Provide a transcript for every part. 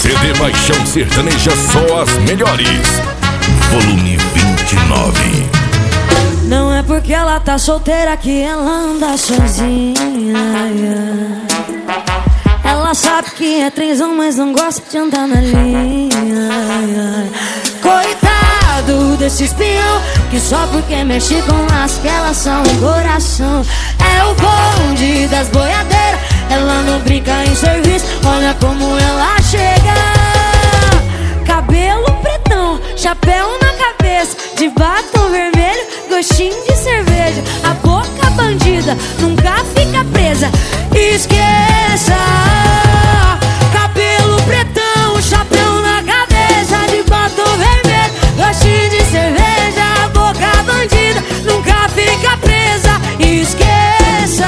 CD Paixão Sertaneja, só as melhores. Volume 29. Não é porque ela tá solteira que ela anda sozinha. Ela sabe que é trenzão, mas não gosta de andar na linha. Coitado desse espião que só porque mexe com as que elas são um coração. É o bonde das boiadeiras, ela não brinca em serviço. Olha como ela chega. Cabelo pretão, chapéu na cabeça, de batom vermelho, gostinho de cerveja. A boca bandida nunca fica presa. Esqueça. Cabelo pretão, chapéu na cabeça, de batom vermelho, gostinho de cerveja. A boca bandida nunca fica presa. Esqueça.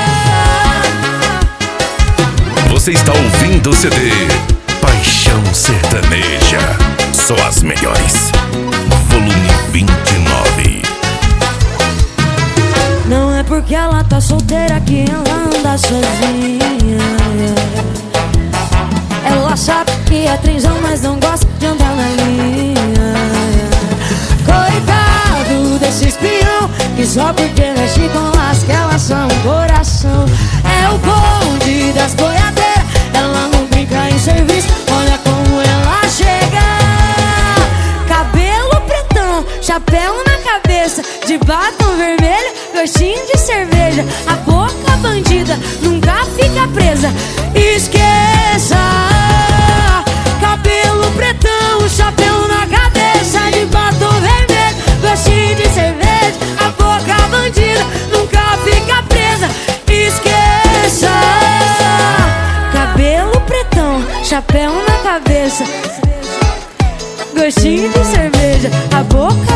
Você está ouvindo o CD Paixão Sertaneja, só as melhores. Volume 29. Não é porque ela tá solteira que ela anda sozinha. Ela sabe que é trenzão, mas não gosta de andar na linha. Coitado desse espião que só porque mexe com as que elas são um coração. É o bonde das boiadeiras, ela não brinca em serviço. Olha como ela chega. Cabelo pretão, chapéu na cabeça, de batom vermelho, gostinho de cerveja. A boca bandida nunca fica presa. Esqueça. Cabelo pretão, chapéu na cabeça, de batom vermelho, gostinho de cerveja. A boca bandida nunca fica presa. Esqueça. Cabelo pretão, chapéu na cabeça, gostinho de cerveja. A boca